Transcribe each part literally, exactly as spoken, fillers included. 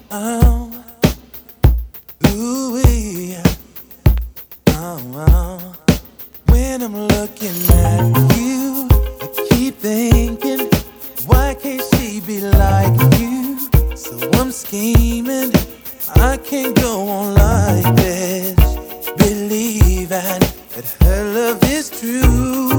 Oh, ooh-wee. Oh, oh. When I'm looking at you, I keep thinking, why can't she be like you? So I'm scheming, I can't go on like this, believing that her love is true.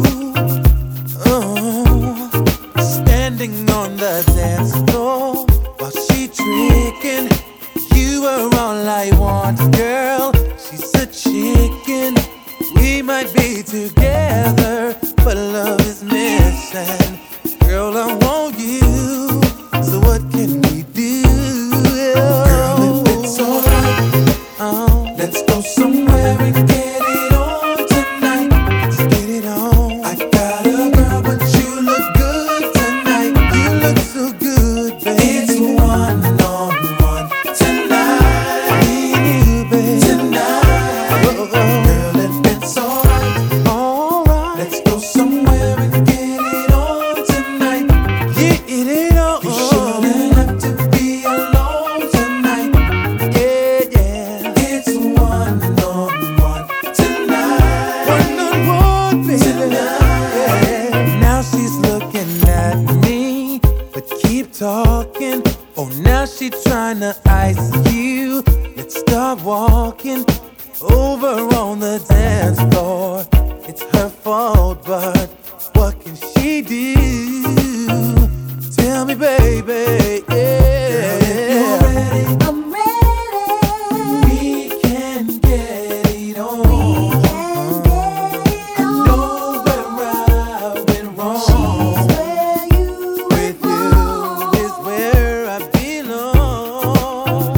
Oh, standing on the dance floor while she tricking, you are all I want, girl. She's a chicken. We might be together, but love is missing. Girl, I want you, so what can we do? Girl, if it's alright, Oh, let's go somewhere and get it on tonight. let's get it on. I got a girl, but you look good tonight. You look so good, baby. It's one-on-one tonight. Me and you, baby. Tonight. Oh, oh, Girl, if it's alright, oh. Alright, let's go somewhere and get it on tonight. get it on. You shouldn't have to be alone tonight. Yeah, yeah. It's one-on-one tonight. One on one, baby. Tonight. Yeah. Now she's looking at me, but keep talking. Oh, now she trying to ice you. Let's start walking over on the dance floor. It's her fault, but what can she do? Tell me, baby. Girl, if you're Yeah. ready, I'm ready. we can get it on. We can get it on. Know where I went wrong. She's where you With you belong. is where I belong.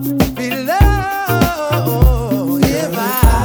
Belong. If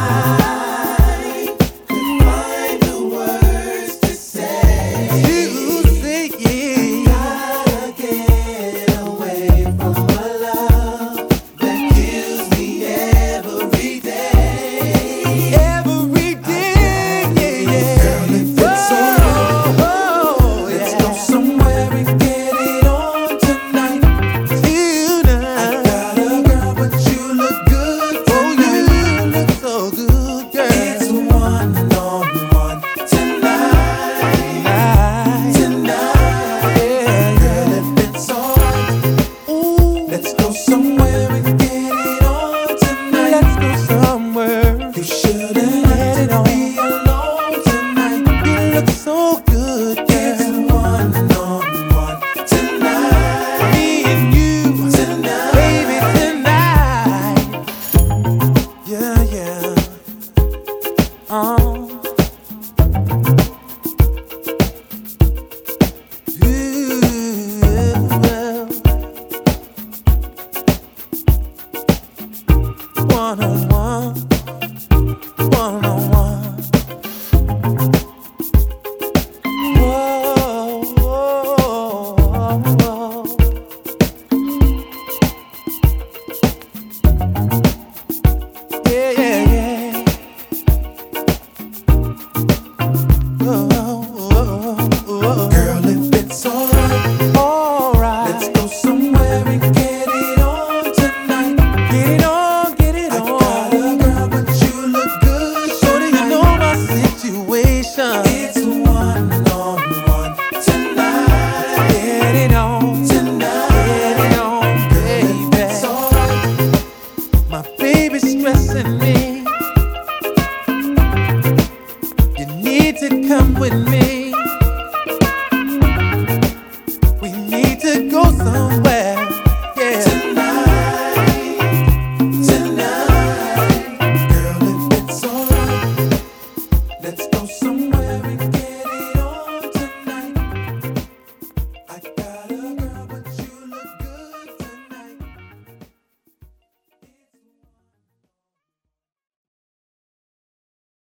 I Could find the words to say. you say yeah, Gotta get away from a love that kills me every day. every day, yeah, yeah. Girl, if it's alright, Oh, let's yeah. go somewhere and get it on tonight. I Tonight. got a girl, but you look good Oh, tonight. you look so good, girl. It's one-on-one tonight. Tonight. Tonight. Yeah, Girl, if it's alright, Ooh, let's go somewhere and get it on tonight. let's go somewhere. You shouldn't have to be alone tonight. You look so good, It's girl. one-on-one tonight. Me and you, Tonight. baby, tonight. Yeah, yeah. Oh. One on one, one on one. Whoa, whoa, whoa. Yeah, yeah, yeah. Whoa, whoa, whoa. Girl, if it's alright, Alright. let's go somewhere and get it on tonight. Get it on, get it I on. got a girl, but you look good Shorty, you tonight. know my situation. It's one-on-one tonight. Get it on, Tonight. get it on, If it's baby. alright, My baby's stressing me. You need to come with me.